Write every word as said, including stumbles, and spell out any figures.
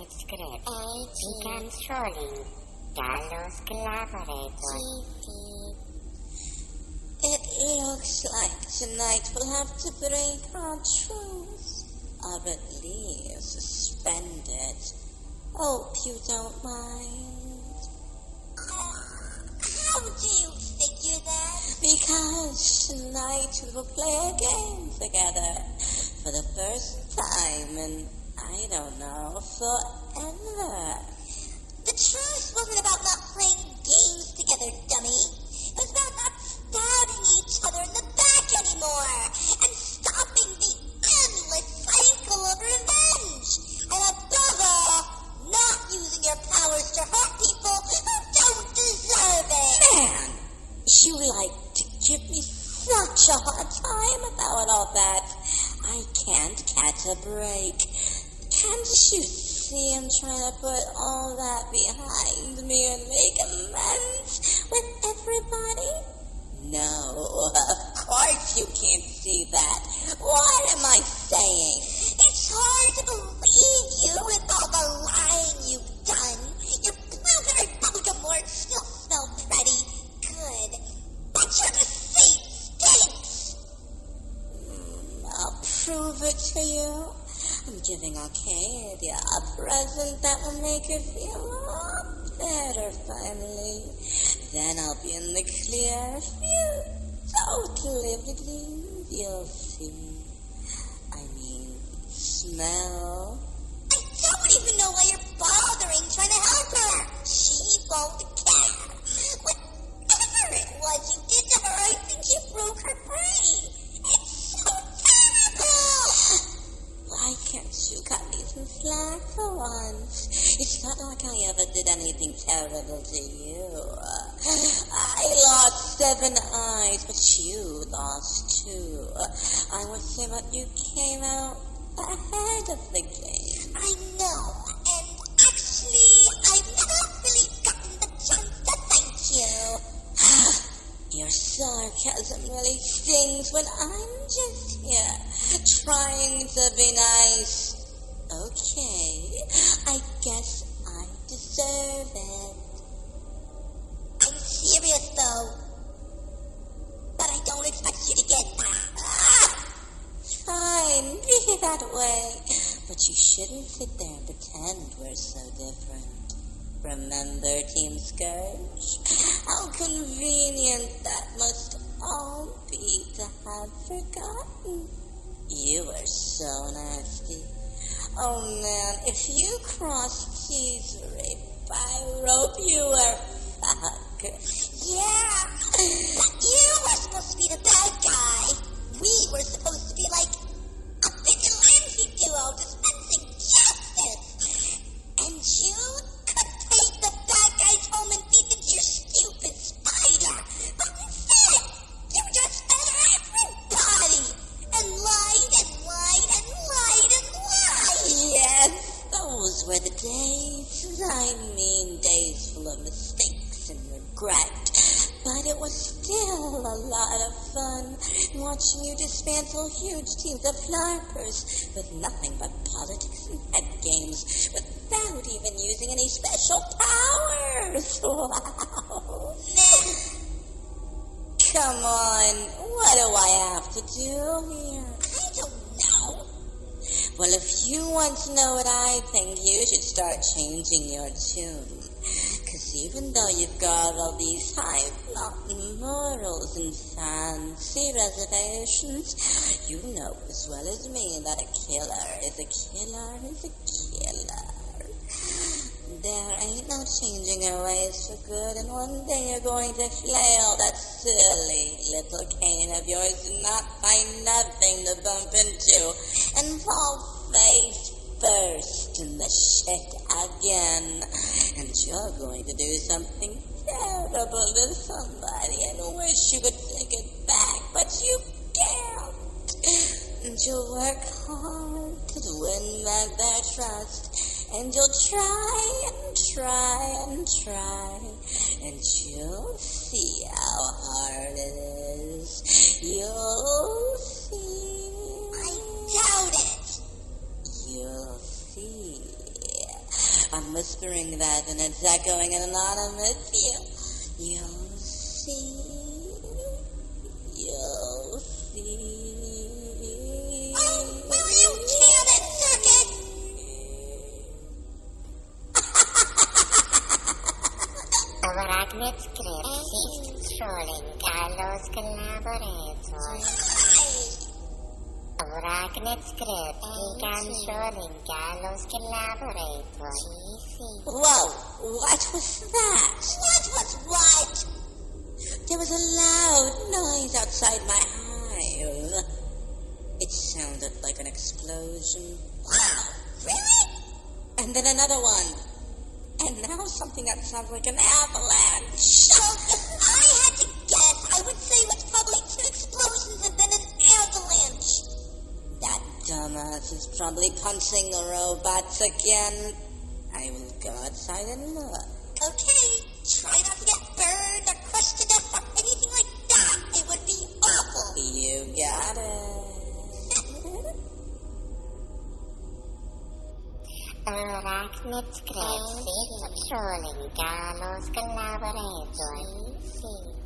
script. Y controlling Talos collaborators. It looks like tonight we'll have to break our truce, or at least suspend it. Hope you don't mind. How do you figure that? Because tonight we will play a game together for the first time in, I don't know, forever. The truth wasn't about not playing games together, dummy. It was about not stabbing each other in the back anymore and stopping the endless cycle of revenge. And above all, not using your powers to hurt people who don't deserve it. Man, you like to give me such a hard time about all that. I can't catch a break. Can't you see I'm trying to put all that behind me and make amends with everybody? No, of course you can't see that. What am I saying? It's hard to believe you with all the lying you've done. Your blueberry bubblegum words still smell pretty good, but your deceit stinks. Mm, I'll prove it to you. I'm giving Arcadia a present that will make her feel a lot better finally. Then I'll be in the clear. Feel totally redeemed. You'll see. I mean, smell. I don't even know why you're bothering trying to help her. She won't care. Whatever it was you did to her, I think you broke her brain. It's so terrible. Why can't you cut me some slack for once? It's not like I ever did anything terrible to you. I lost seven eyes, but you lost two. I would say that you came out ahead of the game. I know, and actually, I've never really gotten the chance to thank you. Your sarcasm really stings when I'm just here, trying to be nice. Okay, I guess I deserve it. I'm serious, though. But I don't expect you to get... Ah! Fine, be that way. But you shouldn't sit there and pretend we're so different. Remember Team Scourge? How convenient that must all be to have forgotten. You were so nasty. Oh man, if you crossed keys rape by rope, you were fuck. Yeah, but you were supposed to be the bad guy. We were supposed to be like a vigilante duo dispensing justice. And you could take the bad guys home and feed them to your stupid spider. But instead, you just fed everybody and lied and lied and lied and lied. Yes, those were the days. I mean, days full of mistakes and regret. But it was still a lot of fun watching you dismantle huge teams of LARPers with nothing but politics and head games without even using any special powers. Wow. Nah. Come on, what do I have to do here? I don't know. Well, if you want to know what I think, you should start changing your tune. Because even though you've got all these high-flown morals and fancy reservations, you know as well as me that a killer is a killer is a killer. There ain't no changing your ways for good, and one day you're going to flail that silly little cane of yours and not find nothing to bump into, and fall face first in the shit again. And you're going to do something terrible to somebody and wish you could take it back, but you can't. And you'll work hard to win back their trust, and you'll try and try and try, and you'll see how hard it is. You'll see. I doubt it. You'll see. answering that and it's echoing anonymous, you, you'll see. You'll see. Oh, will you damn it, Circuit? Arachnid Script ceased trolling Carlos Collaborator. Arachnid Script began trolling Carlos Collaborator. Whoa, what was that? What was what? There was a loud noise outside my hive. It sounded like an explosion. Wow, really? And then another one. And now something that sounds like an avalanche. So, if I had to guess, I would say it was probably two explosions and then an avalanche. That dumbass is probably punching the robots again. I will go outside and look. Okay, try not to get burned or crushed to death or anything like that. It would be awful. You got it. Arachnid Script ceased trolling Carlos Collaborator.